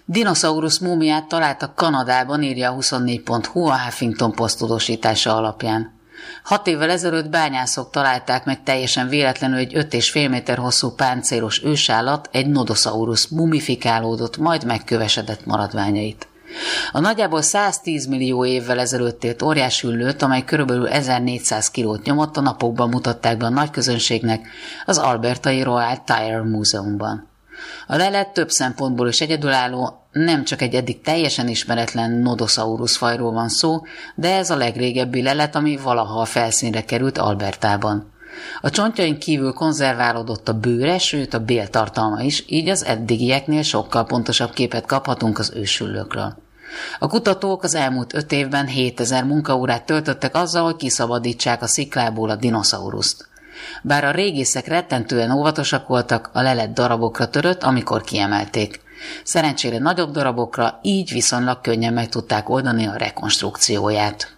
Dinoszaurusz múmiát találtak Kanadában, írja a 24.hu a Huffington Post tudósítása alapján. 6 évvel ezelőtt bányászok találták meg teljesen véletlenül egy 5,5 méter hosszú páncélos ősállat, egy Nodosaurus mumifikálódott, majd megkövesedett maradványait. A nagyjából 110 millió évvel ezelőtt élt óriáshüllőt, amely körülbelül 1400 kilót nyomott, a napokban mutatták be a nagyközönségnek az albertai Royal Tire Múzeumban. A lelet több szempontból is egyedülálló, nem csak egy eddig teljesen ismeretlen Nodosaurus fajról van szó, de ez a legrégebbi lelet, ami valaha a felszínre került Albertában. A csontjain kívül konzerválódott a bőre, sőt a béltartalma is, így az eddigieknél sokkal pontosabb képet kaphatunk az őshüllőkről. A kutatók az elmúlt 5 évben 7000 munkaórát töltöttek azzal, hogy kiszabadítsák a sziklából a dinoszauruszt. Bár a régészek rettentően óvatosak voltak, a lelet darabokra törött, amikor kiemelték. Szerencsére nagyobb darabokra, így viszonylag könnyen meg tudták oldani a rekonstrukcióját.